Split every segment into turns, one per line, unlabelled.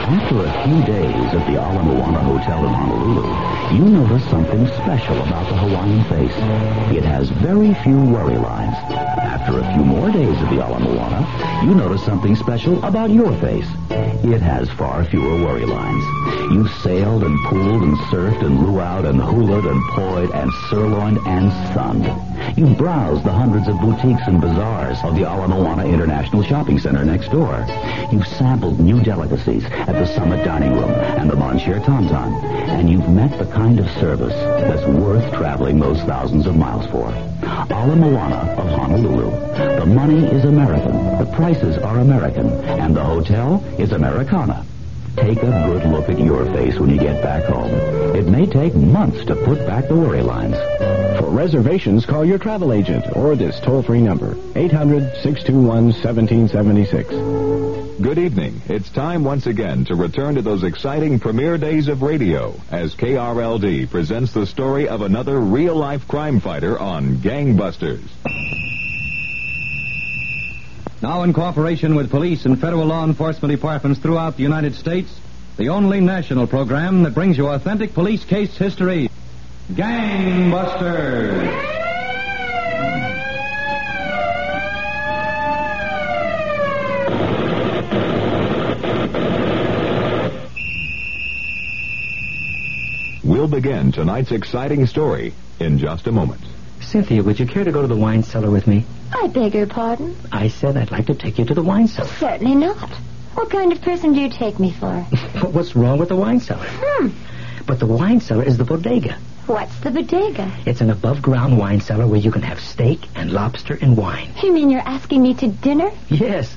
After a few days at the Ala Moana Hotel in Honolulu, you notice something special about the Hawaiian face. It has very few worry lines. After a few more days at the Ala Moana, you notice something special about your face. It has far fewer worry lines. You've sailed and pooled and surfed and luaued and hulaed and poyed and sirloined and sunned. You've browsed the hundreds of boutiques and bazaars of the Ala Moana International Shopping Center next door. You've sampled new delicacies at the Summit Dining Room and the Moncher Tauntaun. And you've met the kind of service that's worth traveling those thousands of miles for. Ala Moana of Honolulu. The money is American, the prices are American, and the hotel is Americana. Take a good look at your face when you get back home. It may take months to put back the worry lines.
For reservations, call your travel agent or this toll-free number, 800-621-1776.
Good evening. It's time once again to return to those exciting premiere days of radio as KRLD presents the story of another real-life crime fighter on Gangbusters.
Now in cooperation with police and federal law enforcement departments throughout the United States, the only national program that brings you authentic police case history, Gangbusters.
We'll begin tonight's exciting story in just a moment.
Cynthia, would you care to go to the wine cellar with me?
I beg your pardon?
I said I'd like to take you to the wine cellar.
Certainly not. What kind of person do you take me for?
But what's wrong with the wine cellar? But the wine cellar is the bodega.
What's the bodega?
It's an above-ground wine cellar where you can have steak and lobster and wine.
You mean you're asking me to dinner?
Yes.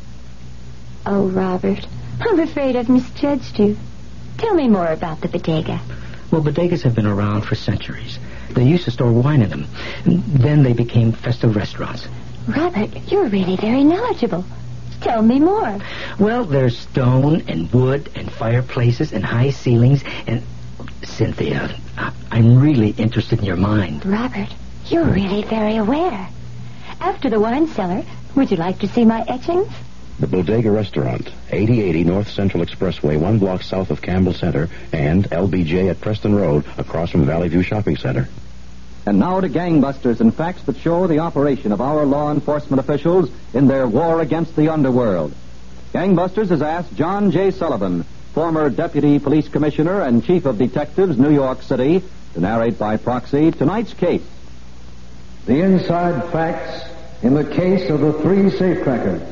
Oh, Robert, I'm afraid I've misjudged you. Tell me more about the bodega.
Well, bodegas have been around for centuries. They used to store wine in them. Then they became festive restaurants.
Robert, you're really very knowledgeable. Tell me more.
Well, there's stone and wood and fireplaces and high ceilings and... Cynthia, I'm really interested in your mind.
Robert, you're really very aware. After the wine cellar, would you like to see my etchings?
The Bodega Restaurant, 8080 North Central Expressway, 1 block south of Campbell Center, and LBJ at Preston Road, across from Valley View Shopping Center.
And now to Gangbusters and facts that show the operation of our law enforcement officials in their war against the underworld. Gangbusters has asked John J. Sullivan, former Deputy Police Commissioner and Chief of Detectives, New York City, to narrate by proxy tonight's case.
The inside facts in the case of the 3 safecrackers.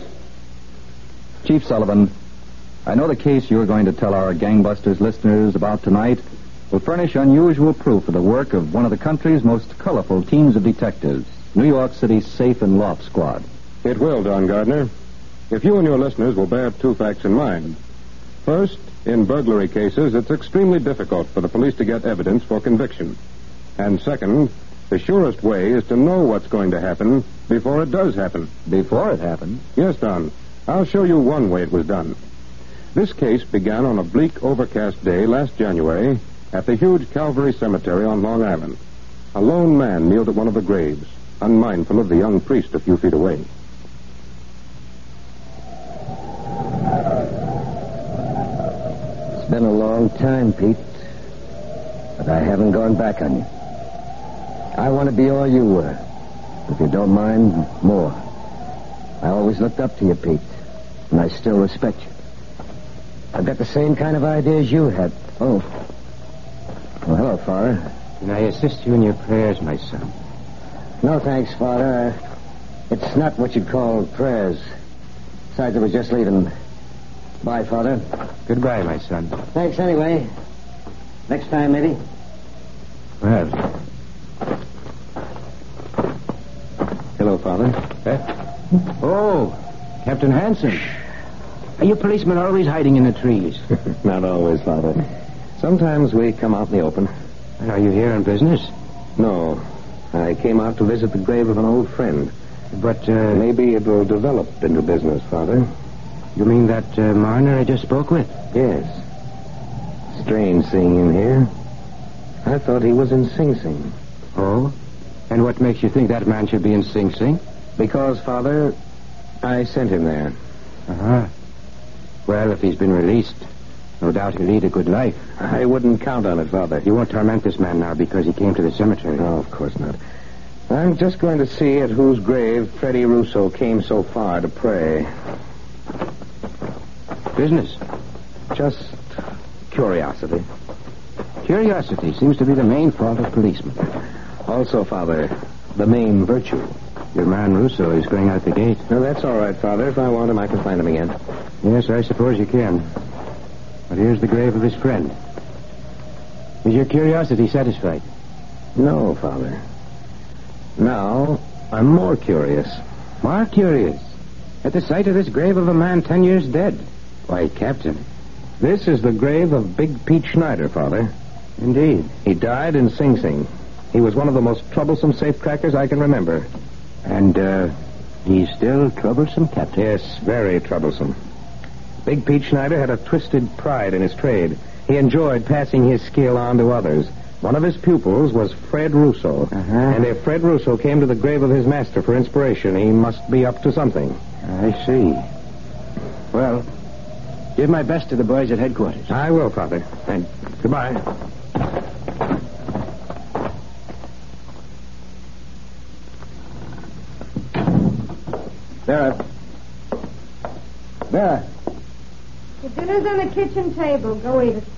Chief Sullivan, I know the case you're going to tell our Gangbusters listeners about tonight will furnish unusual proof of the work of one of the country's most colorful teams of detectives, New York City's Safe and Loft Squad.
It will, Don Gardner. If you and your listeners will bear 2 facts in mind. First, in burglary cases, it's extremely difficult for the police to get evidence for conviction. And second, the surest way is to know what's going to happen before it does happen.
Before it happens?
Yes, Don. I'll show you one way it was done. This case began on a bleak, overcast day last January at the huge Calvary Cemetery on Long Island. A lone man kneeled at one of the graves, unmindful of the young priest a few feet away.
It's been a long time, Pete, but I haven't gone back on you. I want to be all you were. If you don't mind, more. I always looked up to you, Pete, and I still respect you. I've got the same kind of ideas you had. Oh. Well, hello, Father.
Can I assist you in your prayers, my son?
No, thanks, Father. It's not what you'd call prayers. Besides, I was just leaving. Bye, Father.
Goodbye, my son.
Thanks anyway. Next time, maybe.
Well.
Hello, Father.
Oh, Captain Hanson. Are you policemen always hiding in the trees?
Not always, Father. Sometimes we come out in the open.
And are you here on business?
No. I came out to visit the grave of an old friend.
But,
maybe it will develop into business, Father.
You mean that Marner I just spoke with?
Yes. Strange seeing him here. I thought he was in Sing Sing.
Oh? And what makes you think that man should be in Sing Sing?
Because, Father, I sent him there.
Uh-huh. Well, if he's been released, No doubt he'll lead a good life.
I wouldn't count on it, Father.
You won't torment this man now because he came to the cemetery.
No, of course not. I'm just going to see at whose grave Freddie Russo came so far to pray.
Business.
Just curiosity.
Curiosity seems to be the main fault of policemen.
Also, Father, the main virtue.
Your man Russo is going out the gate.
No, that's all right, Father. If I want him, I can find him again.
Yes, I suppose you can. But here's the grave of his friend. Is your curiosity satisfied?
No, Father. Now, I'm more curious.
More curious? At the sight of this grave of a man 10 years dead. Why, Captain.
This is the grave of Big Pete Schneider, Father.
Indeed.
He died in Sing Sing. He was one of the most troublesome safecrackers I can remember.
And, he's still troublesome, Captain?
Yes, very troublesome. Big Pete Schneider had a twisted pride in his trade. He enjoyed passing his skill on to others. One of his pupils was Fred Russo. And if Fred Russo came to the grave of his master for inspiration, he must be up to something.
I see. Well, give my best to the boys at headquarters.
I will, Father. And goodbye.
Vera. Vera.
The dinner's on the kitchen table. Go eat it.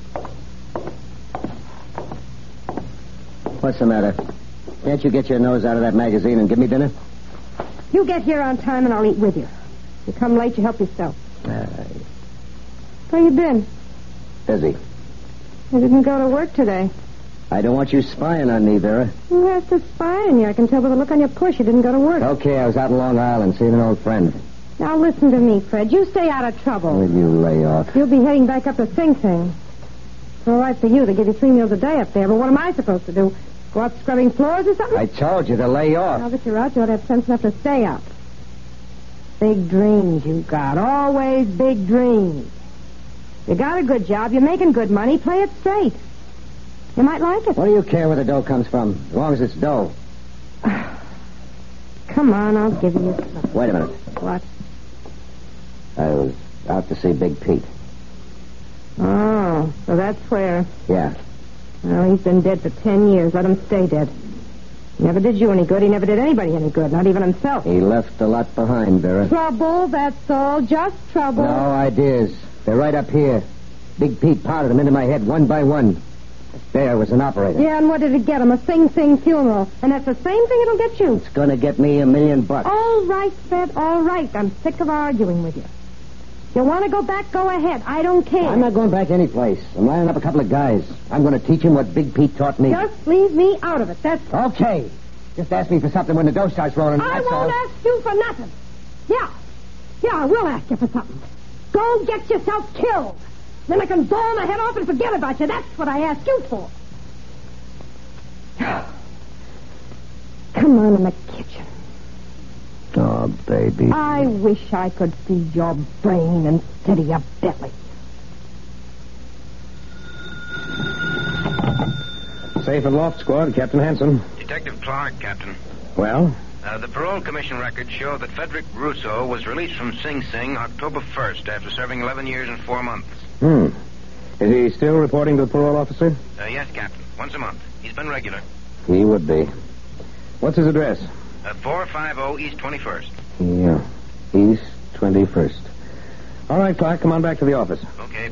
What's the matter? Can't you get your nose out of that magazine and give me dinner?
You get here on time and I'll eat with you. You come late, you help yourself. Where you been?
Busy.
I didn't go to work today.
I don't want you spying on me, Vera.
Who has to spy on you? I can tell by the look on your push you didn't go to work.
Okay, I was out in Long Island seeing an old friend.
Now listen to me, Fred. You stay out of trouble.
Will you lay off?
You'll be heading back up to Sing Sing. It's all right for you. They give you 3 meals a day up there, but what am I supposed to do? Go out scrubbing floors or something?
I told you to lay off.
Now that you're out, you ought to have sense enough to stay out. Big dreams you got. Always big dreams. You got a good job. You're making good money. Play it safe. You might like it.
What do you care where the dough comes from, as long as it's dough?
Come on, I'll give you something.
Wait a minute.
What?
I was out to see Big Pete.
Oh, so that's where...
Yeah.
Well, he's been dead for 10 years. Let him stay dead. He never did you any good. He never did anybody any good, not even himself.
He left a lot behind, Vera.
Trouble, that's all. Just trouble.
No ideas. They're right up here. Big Pete pounded them into my head one by one. There was an operator.
Yeah, and what did it get him? A Sing Sing funeral. And that's the same thing it'll get you.
It's going to get me $1 million.
All right, Fred, all right. I'm sick of arguing with you. You want to go back, go ahead. I don't care.
I'm not going back any place. I'm lining up a couple of guys. I'm going to teach him what Big Pete taught me.
Just leave me out of it, that's all.
Okay. Just ask me for something when the dough starts rolling.
I won't ask you for nothing. Yeah, I will ask you for something. Go get yourself killed. Then I can blow my head off and forget about you. That's what I ask you for. Come on in the kitchen.
Oh, baby.
I wish I could feed your brain instead of your belly.
Safe and loft squad, Captain Hanson.
Detective Clark, Captain.
Well?
The parole commission records show that Frederick Russo was released from Sing Sing October 1st after serving 11 years and 4 months.
Is he still reporting to the parole officer?
Yes, Captain. Once a month. He's been regular.
He would be. What's his address?
450 East 21st.
Yeah. East 21st. All right, Clark, come on back to the office.
Okay.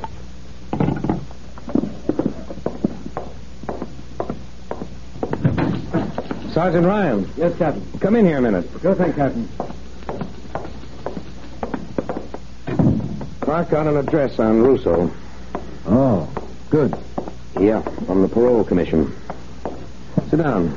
Sergeant Ryan.
Yes, Captain.
Come in here a minute.
Sure thing, Captain.
Clark got an address on Russo.
Oh, good.
Yeah, from the parole commission. Sit down.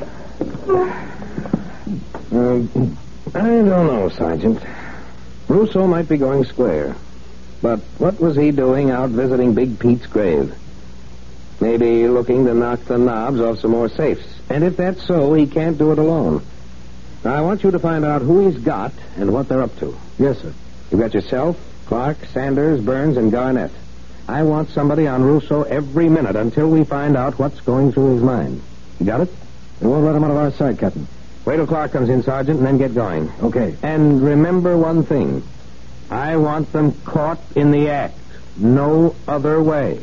I don't know, Sergeant. Russo might be going square. But what was he doing out visiting Big Pete's grave? Maybe looking to knock the knobs off some more safes. And if that's so, he can't do it alone. Now, I want you to find out who he's got and what they're up to.
Yes, sir.
You've got yourself, Clark, Sanders, Burns, and Garnett. I want somebody on Russo every minute until we find out what's going through his mind. You got it?
We won't let him out of our sight, Captain.
Wait till Clark comes in, Sergeant, and then get going.
Okay.
And remember one thing. I want them caught in the act.
no other way.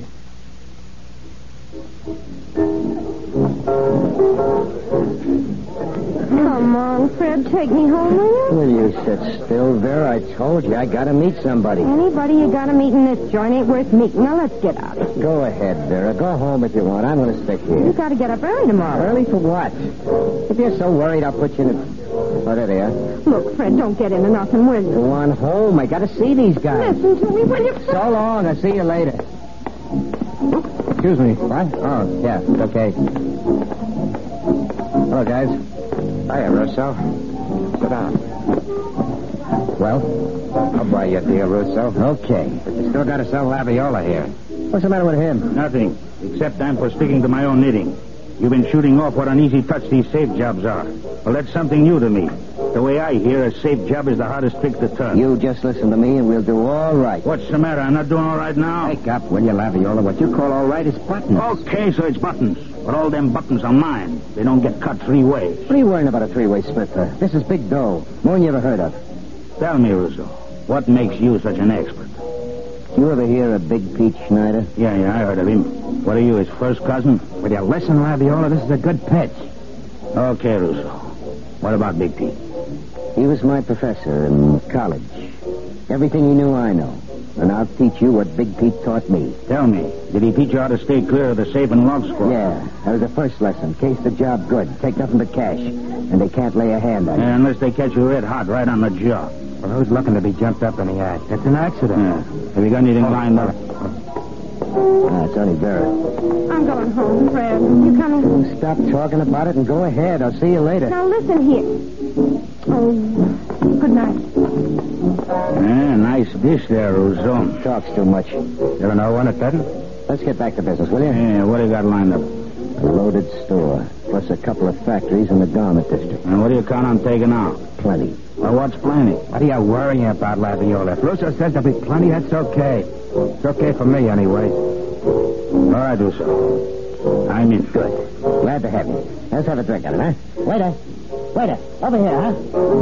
Come on, Fred, take me home, will you?
Will you sit still, Vera? I told you I gotta meet somebody.
Anybody you gotta meet in this joint ain't worth meeting. Now let's get out.
Go ahead, Vera. Go home if you want. I'm gonna stick
You
here.
gotta get up early tomorrow.
Early for what? If you're so worried, I'll put you in a... Oh, there they are.
Look, Fred, don't get into nothing, will you?
Go on home. I gotta see these guys.
Listen to me, will you?
So long. I'll see you later. Excuse me. What? Oh, yeah. Okay. Hello, guys. Hiya, Russo. Sit down. Well? I'll buy you a deal, Russo. Okay. But you still gotta sell Laviola here. What's the matter with him?
Nothing, except I'm for sticking to my own knitting. You've been shooting off what an easy touch these safe jobs are. Well, that's something new to me. The way I hear, a safe job is the hardest trick to turn.
You just listen to me and we'll do all right.
What's the matter? I'm not doing all right now?
Wake up, will you, Laviola? What you call all right is buttons.
Okay, so it's buttons. But all them buttons are mine. They don't get cut 3 ways.
What are you worrying about a 3-way split for? This is big dough. More than you ever heard of.
Tell me, Russo, what makes you such an expert?
You ever hear of Big Pete Schneider?
Yeah, I heard of him. What are you, his first cousin?
Will you listen, Laviola? This is a good pitch.
Okay, Russo. What about Big Pete?
He was my professor in college. Everything he knew, I know. And I'll teach you what Big Pete taught me.
Tell me, did he teach you how to stay clear of the safe and love squad?
Yeah, that was the first lesson. Case the job good. Take nothing but cash. And they can't lay a hand on you.
Yeah, unless they catch you red hot right on the job.
Well, who's looking to be jumped up in the act? It's an accident.
Yeah. Have you got anything lined up?
It's only Vera.
I'm going home, Fred. You coming?
Stop talking about it and go ahead. I'll see you later.
Now, listen here. Oh, good night.
Yeah, nice dish there, Russo.
Talks too much.
You ever know one at Benton?
Let's get back to business, will you?
Yeah, what do you got lined up?
A loaded store, plus a couple of factories in the garment district.
And what do you count on taking out?
Plenty.
Well, what's plenty?
What are you worrying about, Laviola? If Russo says there'll be plenty, that's okay. It's okay for me, anyway.
All right, Russo. I'm in.
Good. Glad to have you. Let's have a drink on it, huh? Waiter, over here, huh?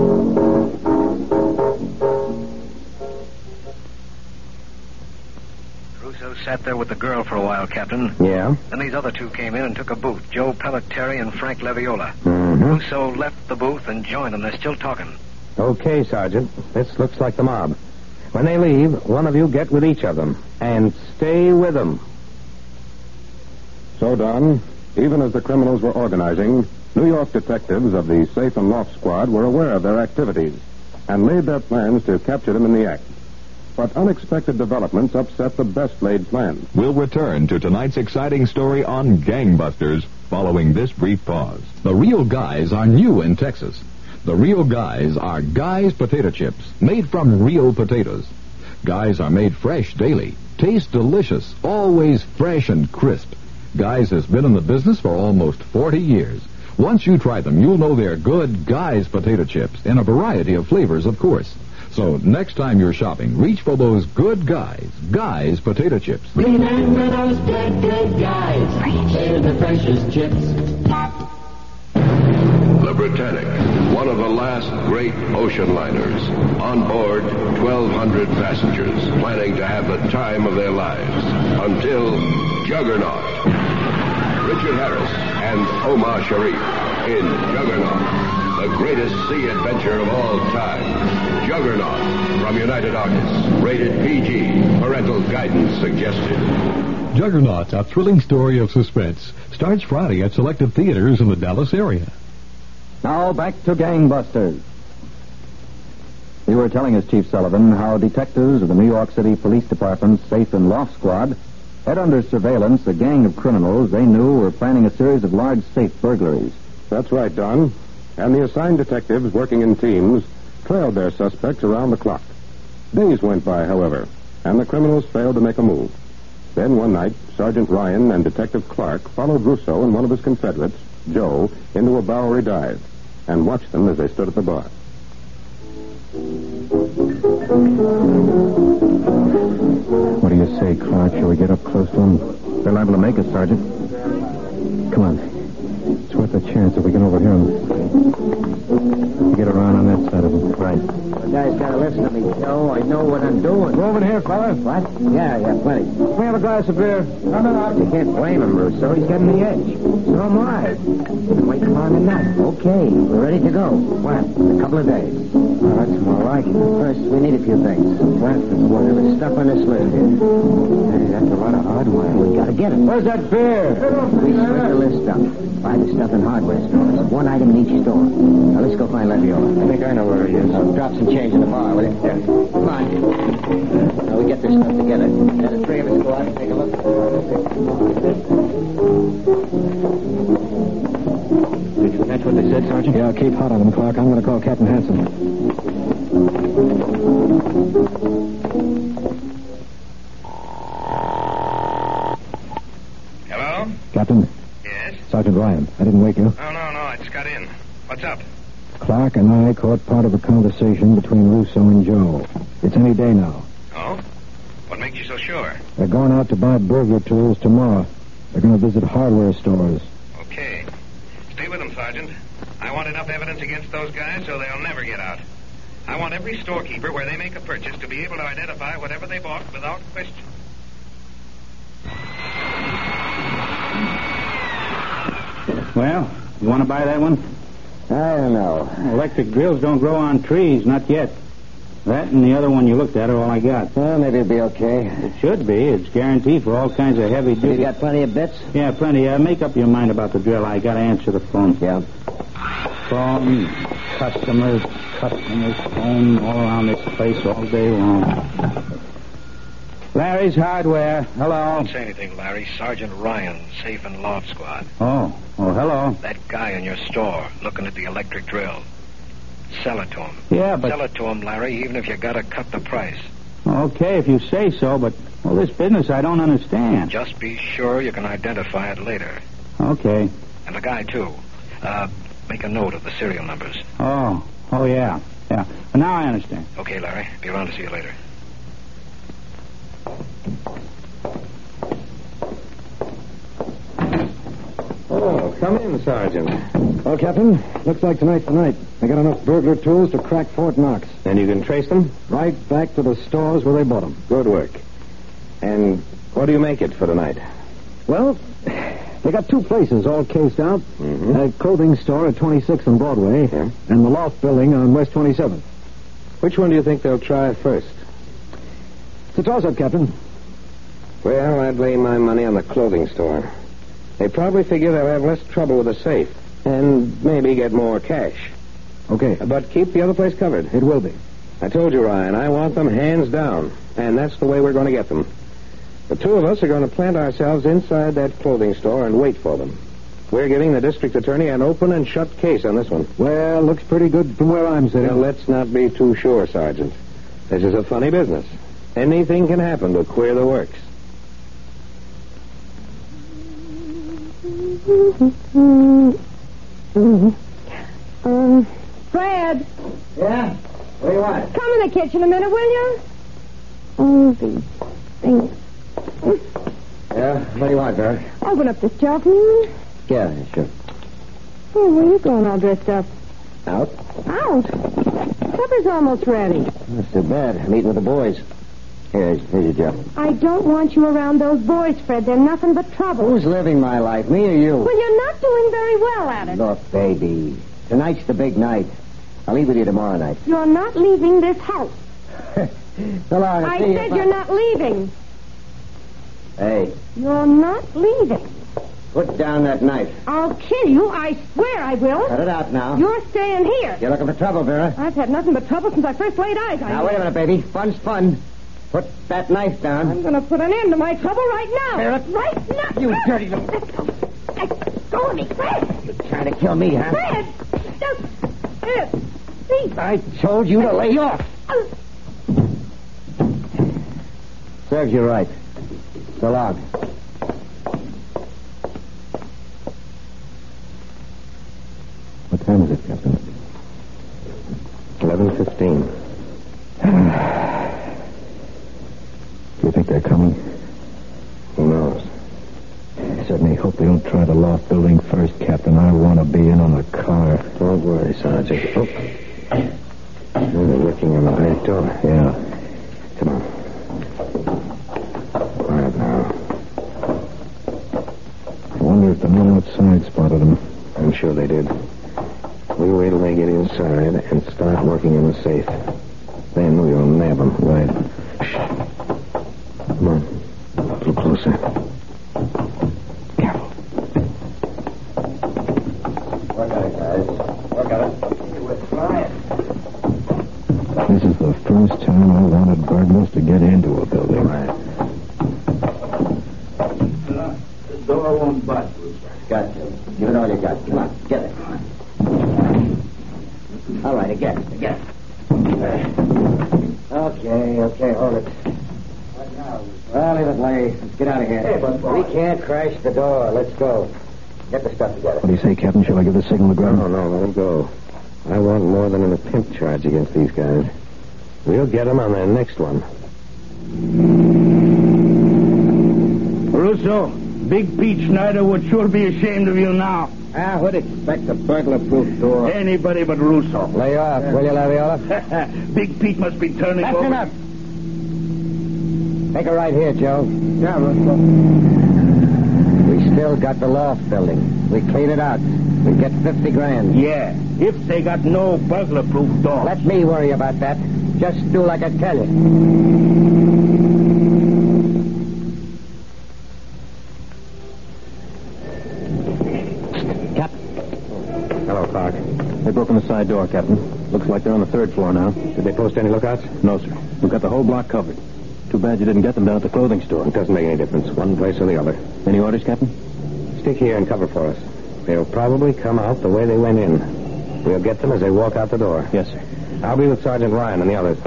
Russo sat there with the girl for a while, Captain.
Yeah?
Then these other two came in and took a booth, Joe Pelletieri and Frank Laviola.
Mm-hmm.
Russo left the booth and joined them. They're still talking.
Okay, Sergeant. This looks like the mob. When they leave, one of you get with each of them. And stay with them.
So, Don, even as the criminals were organizing, New York detectives of the Safe and Loft Squad were aware of their activities and laid their plans to capture them in the act. But unexpected developments upset the best-laid plans.
We'll return to tonight's exciting story on Gangbusters following this brief pause.
The Real Guys are new in Texas. The Real Guys are Guys potato chips made from real potatoes. Guys are made fresh daily, taste delicious, always fresh and crisp. Guys has been in the business for almost 40 years. Once you try them, you'll know they're good Guys potato chips in a variety of flavors, of course. So next time you're shopping, reach for those good Guys potato chips.
Remember those good guys. They're the freshest chips.
The Britannic, one of the last great ocean liners. On board, 1,200 passengers planning to have the time of their lives. Until Juggernaut. Richard Harris and Omar Sharif in Juggernaut, the greatest sea adventure of all time. Juggernaut from United Artists. Rated PG. Parental guidance suggested.
Juggernaut, a thrilling story of suspense, starts Friday at selected theaters in the Dallas area.
Now back to Gangbusters. We were telling us, Chief Sullivan, how detectives of the New York City Police Department's Safe and Loft Squad had under surveillance a gang of criminals they knew were planning a series of large safe burglaries.
That's right, Don. And the assigned detectives working in teams trailed their suspects around the clock. Days went by, however, and the criminals failed to make a move. Then one night, Sergeant Ryan and Detective Clark followed Russo and one of his confederates, Joe, into a Bowery dive and watched them as they stood at the bar.
What do you say, Clark? Shall we get up close to them? They're liable to make us, Sergeant. Come on. It's where What's the chance if we can overhear him? Get around on that side of him.
Right. The guy's got to listen to me, Joe. I know what I'm doing.
Go over here, fella.
What? Yeah, plenty.
We have a glass of beer.
You can't blame him, Russo. He's getting the edge. So am I. Been waiting long enough. Okay, we're ready to go. What? A couple of days.
Oh, that's more like it.
First, we need a few things. First, whatever stuff on this list here.
Hey, that's a lot of hardware.
We got to get it.
Where's that beer?
We split the list up. Buy the stuff in hardware stores. One item in each store. Now, let's go find Leviola.
I think I know where he is.
Drop some change in the bar, will you? Yeah. Come on. Now, we get this stuff together. Now, the three of us go out and take a look.
Did you catch what they said, Sergeant? Yeah, keep hot on them, Clark. I'm going to call Captain Hanson.
Hello?
Captain?
Yes?
Sergeant Ryan. I didn't wake you.
Oh, no, I just got in. What's up?
Clark and I caught part of a conversation between Russo and Joe. It's any day now.
Oh? What makes you so sure?
They're going out to buy burglar tools tomorrow. They're going to visit hardware stores.
Okay. Stay with them, Sergeant. I want enough evidence against those guys so they'll never get out. I want every storekeeper where they make a purchase to be able to identify whatever they bought without question.
Well, you want to buy that one?
I don't know.
Electric drills don't grow on trees, not yet. That and the other one you looked at are all I got.
Well, maybe it'll be okay.
It should be. It's guaranteed for all kinds of heavy duty.
You got plenty of bits?
Yeah, plenty. Make up your mind about the drill. I got to answer the phone.
Yeah.
Phone, customers, phone all around this place all day long. Larry's Hardware. Hello.
Don't say anything, Larry. Sergeant Ryan, Safe and Loft Squad.
Oh, hello.
That guy in your store looking at the electric drill. Sell it to him.
Yeah, but...
Sell it to him, Larry, even if you got to cut the price.
Okay, if you say so, but, well, this business I don't understand.
Just be sure you can identify it later.
Okay.
And the guy, too. Make a note of the serial numbers.
Oh, yeah. Yeah. Now I understand.
Okay, Larry. Be around to see you later.
Oh, come in, Sergeant.
Well, Captain, looks like tonight's the night. They got enough burglar tools to crack Fort Knox.
And you can trace them?
Right back to the stores where they bought them.
Good work. And what do you make it for tonight?
Well, they got two places all cased out.
Mm-hmm.
A clothing store at 26th and Broadway,
yeah,
and the Loft Building on West 27th.
Which one do you think they'll try first?
It's a toss-up, Captain.
Well, I'd lay my money on the clothing store. They probably figure they'll have less trouble with the safe and maybe get more cash.
Okay.
But keep the other place covered.
It will be.
I told you, Ryan, I want them hands down, and that's the way we're going to get them. The two of us are going to plant ourselves inside that clothing store and wait for them. We're giving the district attorney an open and shut case on this one.
Well, looks pretty good from where I'm sitting.
Well, let's not be too sure, Sergeant. This is a funny business. Anything can happen to queer the works.
Fred.
Yeah? What do you want?
Come in the kitchen a minute, will you? Oh, these things.
Yeah? What do you want, Vera?
Open up this jar for me.
Yeah, sure.
Oh, where are you going all dressed up?
Out?
Out? Supper's almost ready.
That's too bad. I'm eating with the boys. Here's your job.
I don't want you around those boys, Fred. They're nothing but trouble.
Who's living my life, me or you?
Well, you're not doing very well at it.
Look, baby, tonight's the big night. I'll leave with you tomorrow night.
You're not leaving this house.
So long.
I said you're not leaving.
Hey.
You're not leaving.
Put down that knife.
I'll kill you. I swear I will.
Cut it out now.
You're staying here.
You're looking for trouble, Vera.
I've had nothing but trouble since I first laid eyes on you.
Now, wait a minute, baby. Fun's fun. Put that knife down.
I'm going to put an end to my trouble right now.
Vera.
Right now.
You dirty little...
Let go of me, Fred.
You're trying to kill me, huh?
Fred. Just... Please.
I told you to lay off. Serves you right. So long.
What time is it, Captain?
11:15.
Do you think they're coming?
Who knows?
Certainly hope they don't try the loft building first, Captain. I want to be in on the car.
Don't worry, Sergeant. Oh. They're working on the back door.
Yeah.
Come on. Quiet now.
I wonder if the men outside spotted them.
I'm sure they did. We wait till they get inside and start working in the safe. Then we'll nab them.
Right.
Shh. Come on. A little closer. Careful.
Work on it, guys. Work on it. We're flying.
This is the first time I wanted burglars to get into a building.
Right.
The door won't budge.
Gotcha. Give it all you got. Come on, get it. All right, again. Okay, hold it. What now? Well, leave it lay. Let's get out of here.
Hey, but
we can't crash the door. Let's go. Get the stuff together.
What do you say, Captain? Shall I give the signal to ground?
No, let them go. I want more than a pimp charge against these guys. We'll get them on their next one.
Russo, Big Pete Schneider would sure be ashamed of you now.
I would expect a burglar-proof door.
Anybody but Russo.
Lay off, will you, Laviola?
Big Pete must be turning
That's
over.
enough. Take a right here, Joe.
Yeah, Russo.
We still got the loft building. We clean it out. We get 50 grand.
Yeah, if they got no burglar-proof door.
Let me worry about that. Just do like I tell you.
Hello, Clark. They broke in the side door, Captain. Looks like they're on the 3rd floor now.
Did they post any lookouts?
No, sir. We've got the whole block covered. Too bad you didn't get them down at the clothing store.
It doesn't make any difference. One place or the other.
Any orders, Captain?
Stick here and cover for us. They'll probably come out the way they went in. We'll get them as they walk out the door.
Yes, sir.
I'll be with Sergeant Ryan and the others.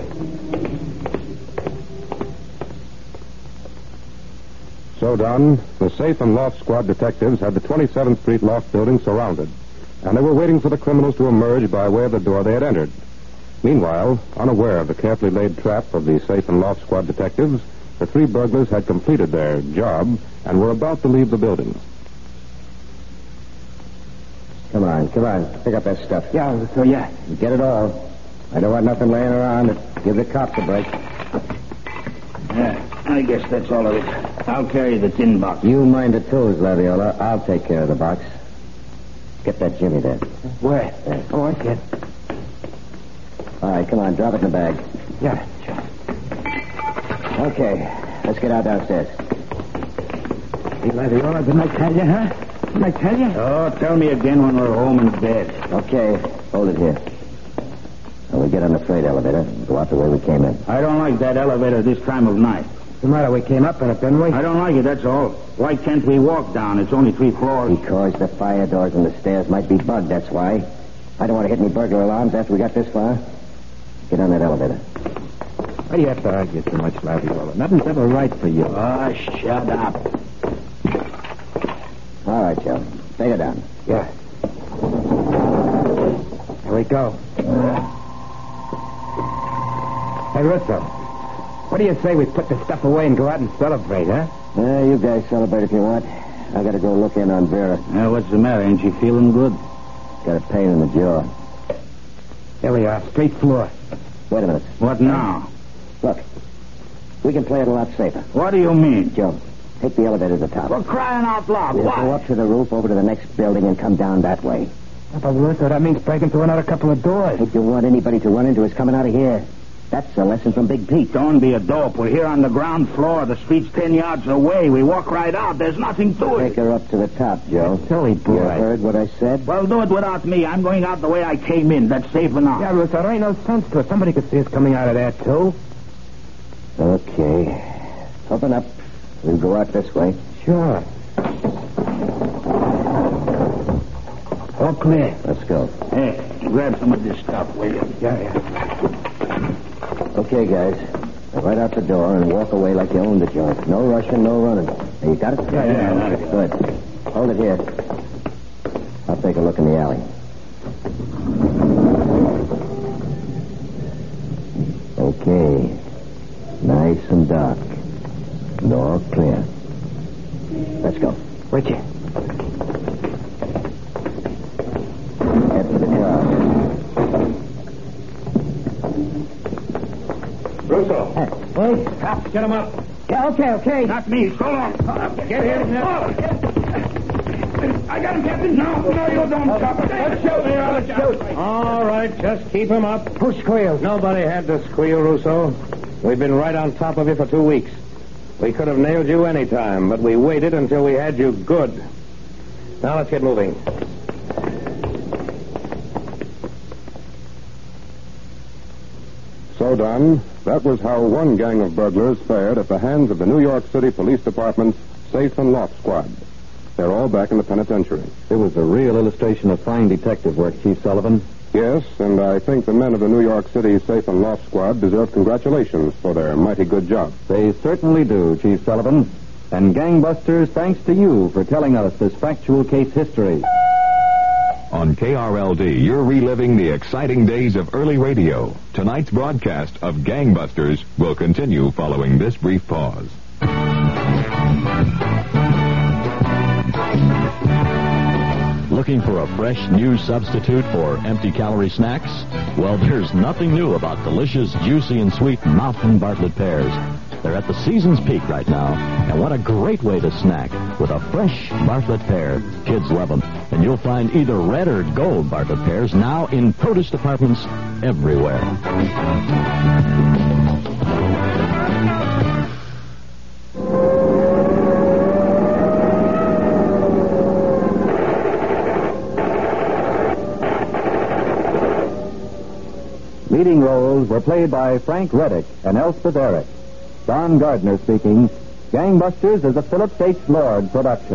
So done, the safe and loft squad detectives had the 27th Street loft building surrounded, and they were waiting for the criminals to emerge by way of the door they had entered. Meanwhile, unaware of the carefully laid trap of the safe and loft squad detectives, the 3 burglars had completed their job and were about to leave the building.
Come on. Pick up that stuff.
Yeah, so yeah.
Get it all. I don't want nothing laying around. Give the cops a break.
Yeah, I guess that's all of it. I'll carry the tin box.
You mind the tools, Laviola. I'll take care of the box. Get that Jimmy there.
Where?
There.
Oh, I can.
All right, come on. Drop it in the bag.
Yeah, sure.
Okay. Let's get out downstairs.
Hey, Laviola, didn't I tell you, huh? Didn't I tell you? Oh, tell me again when we're home in bed.
Okay. Hold it here. Now we get on the freight elevator and go out the way we came in.
I don't like that elevator this time of night.
What's the matter? We came up in it, didn't we?
I don't like it, that's all. Why can't we walk down? It's only 3 floors.
Because the fire doors and the stairs might be bugged, that's why. I don't want to hit any burglar alarms after we got this far. Get on that elevator.
Why do you have to argue so much, Laviola? Nothing's ever right for you.
Oh, shut up.
All right, Joe. Take her down.
Yeah. Here we go. Hey, Russo. What do you say we put the stuff away and go out and celebrate, huh?
You guys celebrate if you want. I gotta go look in on Vera.
What's the matter? Ain't she feeling good?
Got a pain in the jaw.
There we are. Straight floor.
Wait a minute.
What now?
Look. We can play it a lot safer.
What do you mean?
Joe, take the elevator to the top.
We're crying out loud.
We'll go up to the roof, over to the next building, and come down that way.
But Russo, that means breaking through another couple of doors.
What you want anybody to run into is coming out of here. That's a lesson from Big Pete.
Don't be a dope. We're here on the ground floor. The street's 10 yards away. We walk right out. There's nothing to it.
Take her up to the top, Joe.
Silly boy.
You heard what I said?
Well, do it without me. I'm going out the way I came in. That's safe enough.
Yeah, Russo, there ain't no sense to it. Somebody could see us coming out of there, too.
Okay. Open up. We'll go out this way.
Sure. All clear.
Let's go.
Hey, grab some of this stuff, will you?
Yeah.
Okay, guys. Now right out the door and walk away like you own the joint. No rushing, no running. Now, you got it?
Yeah.
Good. Hold it here. I'll take a look in the alley. Okay. Nice and dark. And all clear. Let's go.
Wait here.
Up, get him up.
Yeah, okay.
Not me. Go on. Get him. I got him, Captain. No, you don't stop. Let's shoot.
All right, just keep him up.
Who squealed?
Nobody had to squeal, Russo. We've been right on top of you for 2 weeks. We could have nailed you any time, but we waited until we had you good. Now let's get moving.
So, Don, that was how one gang of burglars fared at the hands of the New York City Police Department's Safe and Loft Squad. They're all back in the penitentiary.
It was a real illustration of fine detective work, Chief Sullivan.
Yes, and I think the men of the New York City Safe and Loft Squad deserve congratulations for their mighty good job.
They certainly do, Chief Sullivan. And gangbusters, thanks to you for telling us this factual case history.
On KRLD, you're reliving the exciting days of early radio. Tonight's broadcast of Gangbusters will continue following this brief pause.
Looking for a fresh new substitute for empty-calorie snacks? Well, there's nothing new about delicious, juicy, and sweet Mountain Bartlett pears. They're at the season's peak right now, and what a great way to snack with a fresh Bartlett pear. Kids love them, and you'll find either red or gold Bartlett pears now in produce departments everywhere.
Leading roles were played by Frank Reddick and Elspeth Eric. Don Gardner speaking. Gangbusters is a Phillips H. Lord production.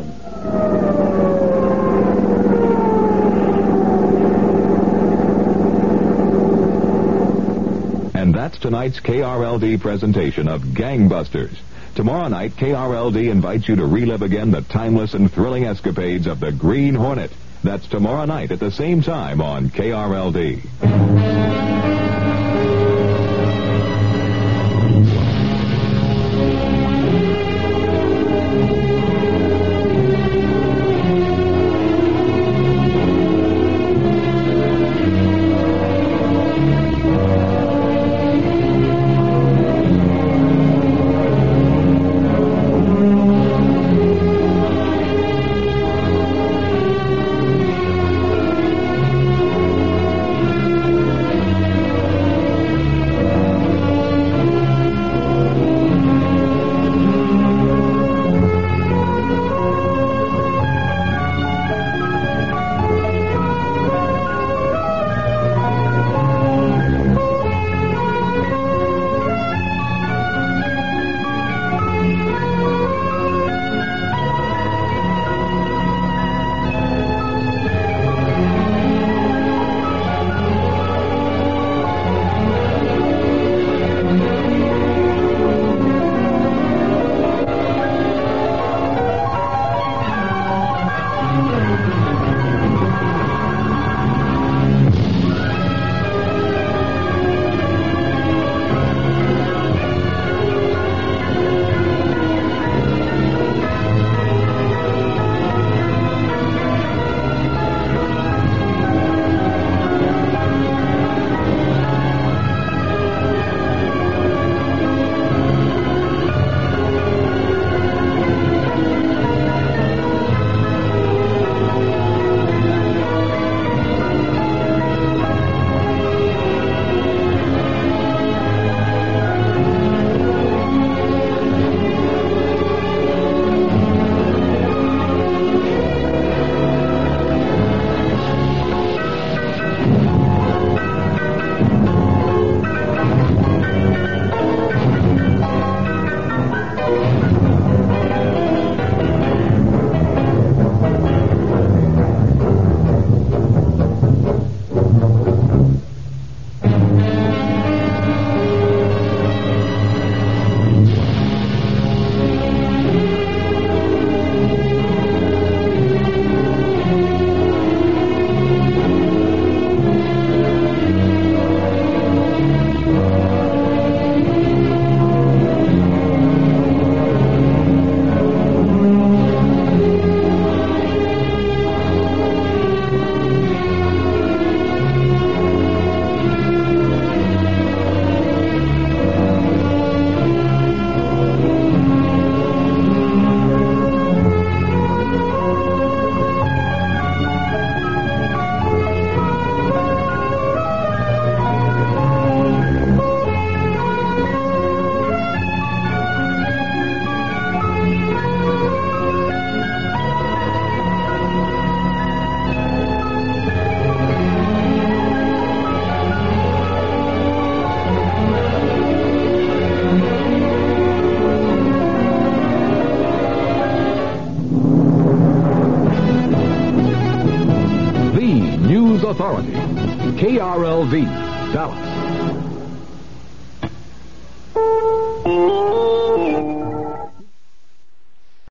And that's tonight's KRLD presentation of Gangbusters. Tomorrow night, KRLD invites you to relive again the timeless and thrilling escapades of the Green Hornet. That's tomorrow night at the same time on KRLD.
News Authority. KRLD, Dallas.